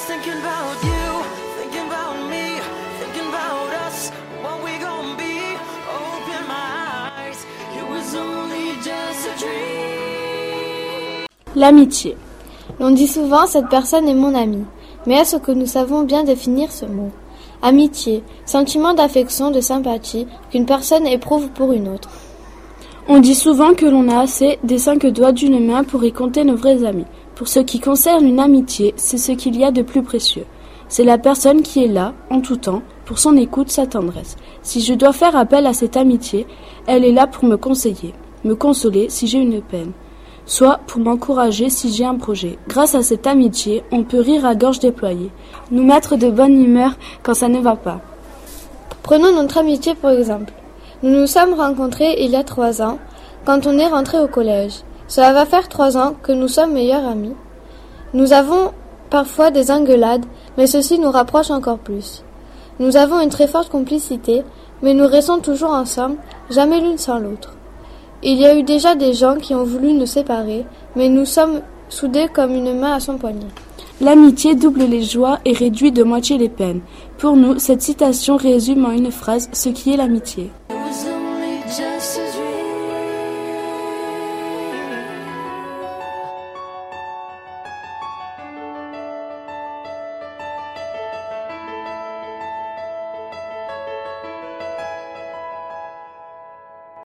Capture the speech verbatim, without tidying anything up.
just thinking about you, thinking about me, thinking about us, what we gon' be. Open my eyes, it was only just a dream. L'amitié. L'on dit souvent « cette personne est mon ami », mais est-ce que nous savons bien définir ce mot ? Amitié, sentiment d'affection, de sympathie qu'une personne éprouve pour une autre. On dit souvent que l'on a assez des cinq doigts d'une main pour y compter nos vrais amis. Pour ce qui concerne une amitié, c'est ce qu'il y a de plus précieux. C'est la personne qui est là, en tout temps, pour son écoute, sa tendresse. Si je dois faire appel à cette amitié, elle est là pour me conseiller, me consoler si j'ai une peine, soit pour m'encourager si j'ai un projet. Grâce à cette amitié, on peut rire à gorge déployée, nous mettre de bonne humeur quand ça ne va pas. Prenons notre amitié pour exemple. Nous nous sommes rencontrés il y a trois ans, quand on est rentré au collège. Cela va faire trois ans que nous sommes meilleurs amis. Nous avons parfois des engueulades, mais ceci nous rapproche encore plus. Nous avons une très forte complicité, mais nous restons toujours ensemble, jamais l'une sans l'autre. Il y a eu déjà des gens qui ont voulu nous séparer, mais nous sommes soudés comme une main à son poignet. L'amitié double les joies et réduit de moitié les peines. Pour nous, cette citation résume en une phrase ce qui est l'amitié.